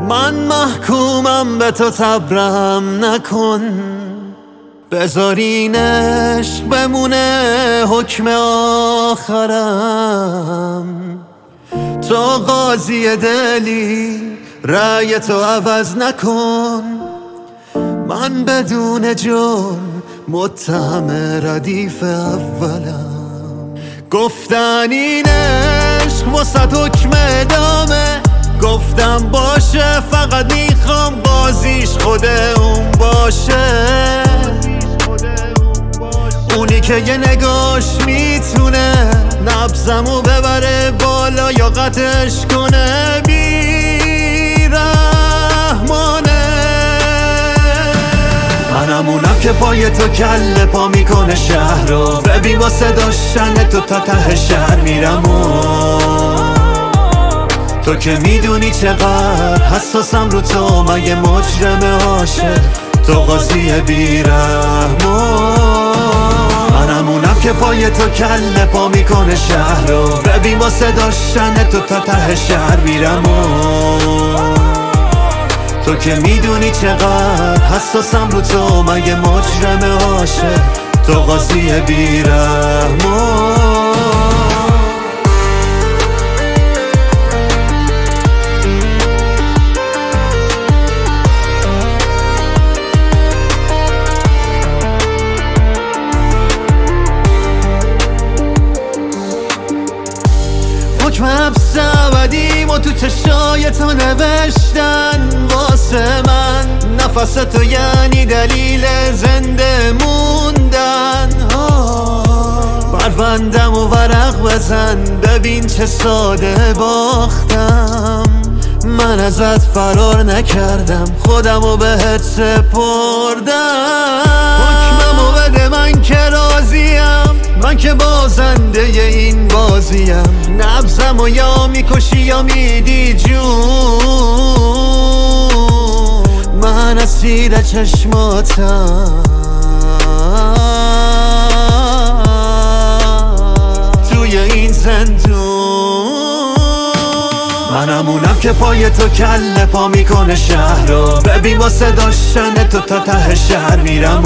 من محکومم به تو صبرم نکن، بذار این عشق بمونه حکم آخرم. تو قاضی دلی رأی تو عوض نکن، من بدون جرم متهم ردیف اولم. گفتن این عشق واسه حکم ادامه، گفتم باشه فقط میخوام بازیش خود اون باشه، اونی که یه نگاش میتونه نبضمو ببره بالا یا قطعش کنه. بیرحمانه منم اونم که پای تو کله پا میکنه شهر رو، ببین واسه داشتن تو تا ته شهر میرم. تو که میدونی چقدر حساسم رو تو، مگه مجرم عاشق تو قاضی بیرحمان. منم اونم که پای تو کله پا میکنه شهر رو، ببین واسه داشتن تو تا ته شهر میرم. تو که میدونی چقدر حساسم رو تو، مگه مجرم عاشق تو قاضی بیرحمان. حکم حبس ابدیم و تو چشای تو نوشتن واسه من، نفس تو یعنی دلیل زنده موندن. پروندم و ورق بزن ببین چه ساده باختم، من ازت فرار نکردم خودمو بهت سپردم. حکممو بده من که راضیم، من که بازنده این بازیم، نبضمو یا میکشی یا میدی جون. من اسیر چشماتم توی این زندون. منم اونم که پای تو کله پا میکنه شهر رو، ببین واسه داشتن تو تا ته شهر میرم.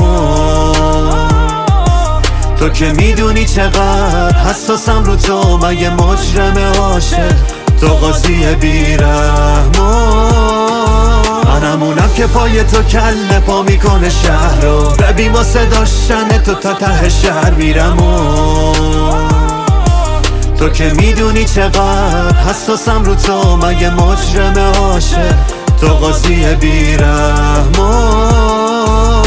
تو که میدونی چقدر حساسم رو تو، مگه مجرم عاشق تو قاضی بیرحمان. منم اونم که پای تو کله پا میکنه شهر رو، ببین واسه داشتن تو تا ته شهر میرم. تو که میدونی چقدر حساسم رو تو، مگه مجرم عاشق تو قاضی بیرحمان.